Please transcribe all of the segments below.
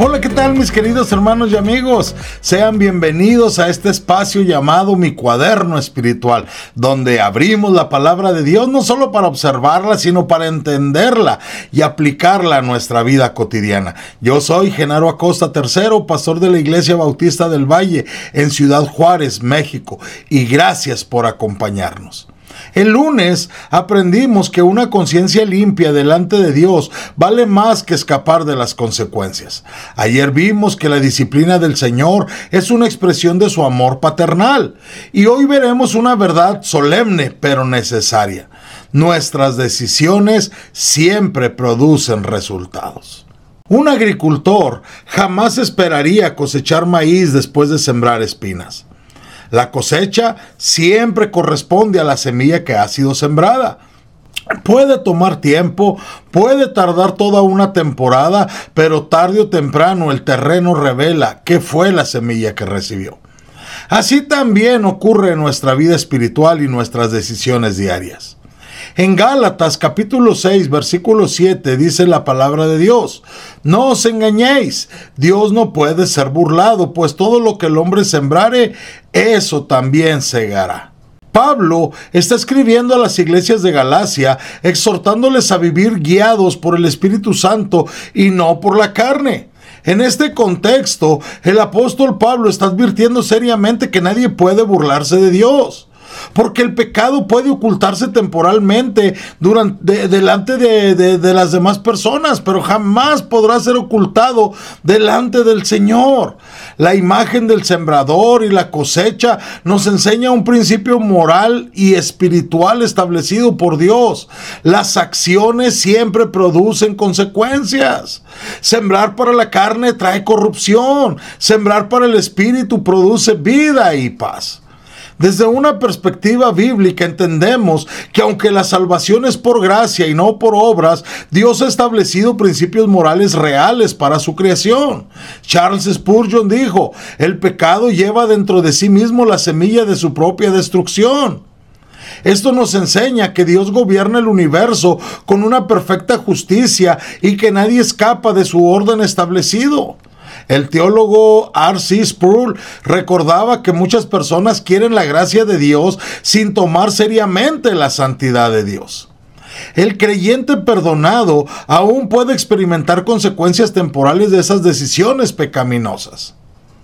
Hola, ¿qué tal mis queridos hermanos y amigos? Sean bienvenidos a este espacio llamado Mi Cuaderno Espiritual, donde abrimos la palabra de Dios no solo para observarla, sino para entenderla y aplicarla a nuestra vida cotidiana. Yo soy Genaro Acosta III, pastor de la Iglesia Bautista del Valle en Ciudad Juárez, México, y gracias por acompañarnos. El lunes aprendimos que una conciencia limpia delante de Dios vale más que escapar de las consecuencias. Ayer vimos que la disciplina del Señor es una expresión de su amor paternal. Y hoy veremos una verdad solemne pero necesaria. Nuestras decisiones siempre producen resultados. Un agricultor jamás esperaría cosechar maíz después de sembrar espinas. La cosecha siempre corresponde a la semilla que ha sido sembrada. Puede tomar tiempo, puede tardar toda una temporada, pero tarde o temprano el terreno revela qué fue la semilla que recibió. Así también ocurre en nuestra vida espiritual y nuestras decisiones diarias. En Gálatas capítulo 6 versículo 7 dice la palabra de Dios: no os engañéis, Dios no puede ser burlado, pues todo lo que el hombre sembrare, eso también segará. Pablo está escribiendo a las iglesias de Galacia, exhortándoles a vivir guiados por el Espíritu Santo y no por la carne. En este contexto, el apóstol Pablo está advirtiendo seriamente que nadie puede burlarse de Dios. Porque el pecado puede ocultarse temporalmente delante de las demás personas, pero jamás podrá ser ocultado delante del Señor. La imagen del sembrador y la cosecha nos enseña un principio moral y espiritual establecido por Dios. Las acciones siempre producen consecuencias. Sembrar para la carne trae corrupción. Sembrar para el espíritu produce vida y paz. Desde una perspectiva bíblica entendemos que aunque la salvación es por gracia y no por obras, Dios ha establecido principios morales reales para su creación. Charles Spurgeon dijo: el pecado lleva dentro de sí mismo la semilla de su propia destrucción. Esto nos enseña que Dios gobierna el universo con una perfecta justicia y que nadie escapa de su orden establecido. El teólogo R.C. Sproul recordaba que muchas personas quieren la gracia de Dios sin tomar seriamente la santidad de Dios. El creyente perdonado aún puede experimentar consecuencias temporales de esas decisiones pecaminosas.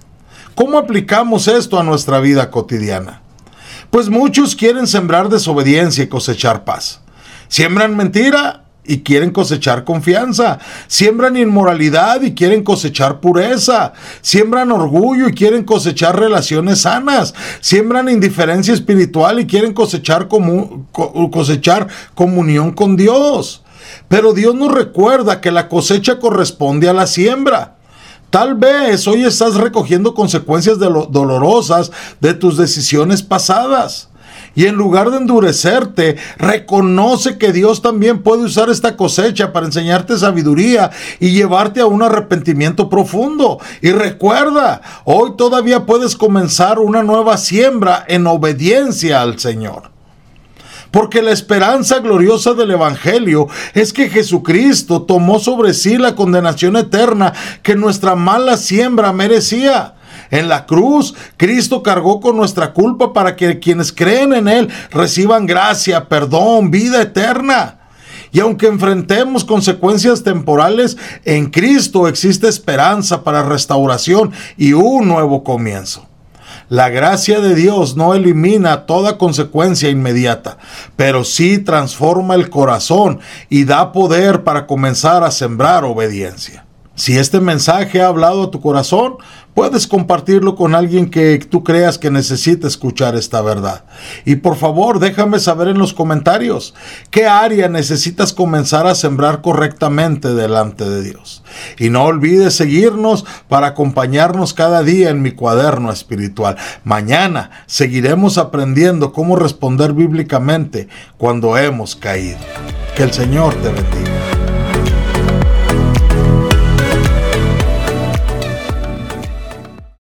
¿Cómo aplicamos esto a nuestra vida cotidiana? Pues muchos quieren sembrar desobediencia y cosechar paz. Siembran mentira y quieren cosechar confianza. Siembran inmoralidad y quieren cosechar pureza. Siembran orgullo y quieren cosechar relaciones sanas. Siembran indiferencia espiritual y quieren cosechar comunión con Dios. Pero Dios nos recuerda que la cosecha corresponde a la siembra. Tal vez hoy estás recogiendo consecuencias dolorosas de tus decisiones pasadas. Y en lugar de endurecerte, reconoce que Dios también puede usar esta cosecha para enseñarte sabiduría y llevarte a un arrepentimiento profundo. Y recuerda, hoy todavía puedes comenzar una nueva siembra en obediencia al Señor. Porque la esperanza gloriosa del Evangelio es que Jesucristo tomó sobre sí la condenación eterna que nuestra mala siembra merecía. En la cruz, Cristo cargó con nuestra culpa para que quienes creen en Él reciban gracia, perdón, vida eterna. Y aunque enfrentemos consecuencias temporales, en Cristo existe esperanza para restauración y un nuevo comienzo. La gracia de Dios no elimina toda consecuencia inmediata, pero sí transforma el corazón y da poder para comenzar a sembrar obediencia. Si este mensaje ha hablado a tu corazón, puedes compartirlo con alguien que tú creas que necesita escuchar esta verdad. Y por favor, déjame saber en los comentarios qué área necesitas comenzar a sembrar correctamente delante de Dios. Y no olvides seguirnos para acompañarnos cada día en Mi Cuaderno Espiritual. Mañana seguiremos aprendiendo cómo responder bíblicamente cuando hemos caído. Que el Señor te bendiga.